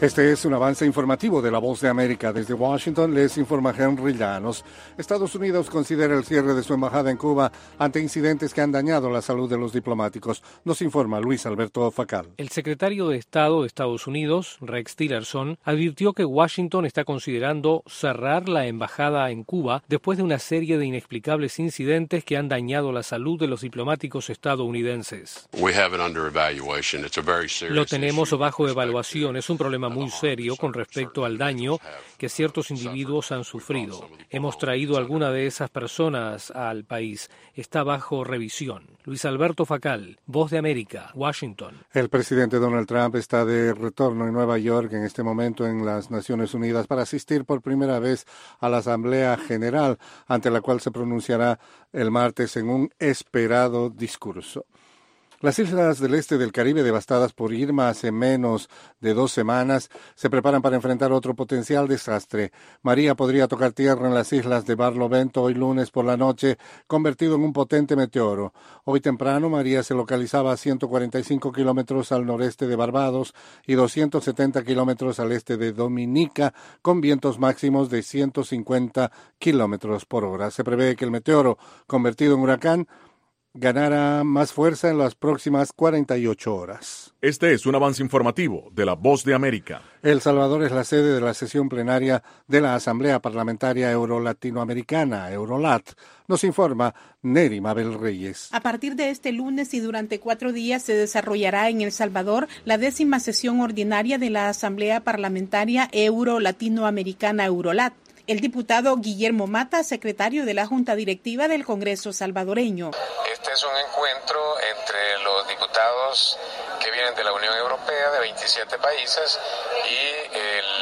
Este es un avance informativo de La Voz de América. Desde Washington les informa Henry Llanos. Estados Unidos considera el cierre de su embajada en Cuba ante incidentes que han dañado la salud de los diplomáticos. Nos informa Luis Alberto Facal. El secretario de Estado de Estados Unidos, Rex Tillerson, advirtió que Washington está considerando cerrar la embajada en Cuba después de una serie de inexplicables incidentes que han dañado la salud de los diplomáticos estadounidenses. Lo tenemos bajo evaluación. Es un problema muy serio con respecto al daño que ciertos individuos han sufrido. Hemos traído a alguna de esas personas al país. Está bajo revisión. Luis Alberto Facal, Voz de América, Washington. El presidente Donald Trump está de retorno en Nueva York en este momento en las Naciones Unidas para asistir por primera vez a la Asamblea General, ante la cual se pronunciará el martes en un esperado discurso. Las islas del este del Caribe, devastadas por Irma hace menos de 2 semanas, se preparan para enfrentar otro potencial desastre. María podría tocar tierra en las islas de Barlovento hoy lunes por la noche, convertido en un potente meteoro. Hoy temprano, María se localizaba a 145 kilómetros al noreste de Barbados y 270 kilómetros al este de Dominica, con vientos máximos de 150 kilómetros por hora. Se prevé que el meteoro, convertido en huracán, ganará más fuerza en las próximas 48 horas. Este es un avance informativo de La Voz de América. El Salvador es la sede de la sesión plenaria de la Asamblea Parlamentaria Euro-Latinoamericana, Eurolat. Nos informa Neri Mabel Reyes. A partir de este lunes y durante 4 días se desarrollará en El Salvador la 10ª sesión ordinaria de la Asamblea Parlamentaria Euro-Latinoamericana, Eurolat. El diputado Guillermo Mata, secretario de la Junta Directiva del Congreso salvadoreño. Este es un encuentro entre los diputados que vienen de la Unión Europea, de 27 países, y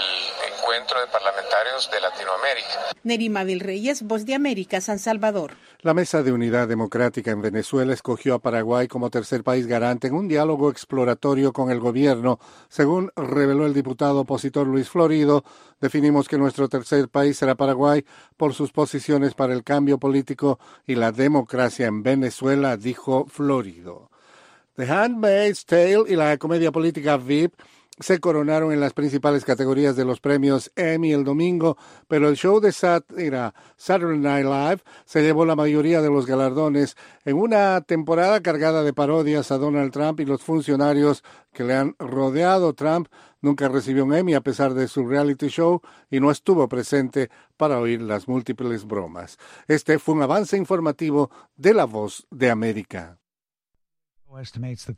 el encuentro de parlamentarios de Latinoamérica. Neri Mabel Reyes, Voz de América, San Salvador. La Mesa de Unidad Democrática en Venezuela escogió a Paraguay como tercer país garante en un diálogo exploratorio con el gobierno. Según reveló el diputado opositor Luis Florido, definimos que nuestro tercer país será Paraguay por sus posiciones para el cambio político y la democracia en Venezuela, dijo Florido. The Handmaid's Tale y la comedia política VIP se coronaron en las principales categorías de los premios Emmy el domingo, pero el show de sátira Saturday Night Live se llevó la mayoría de los galardones en una temporada cargada de parodias a Donald Trump y los funcionarios que le han rodeado. Trump nunca recibió un Emmy a pesar de su reality show y no estuvo presente para oír las múltiples bromas. Este fue un avance informativo de La Voz de América.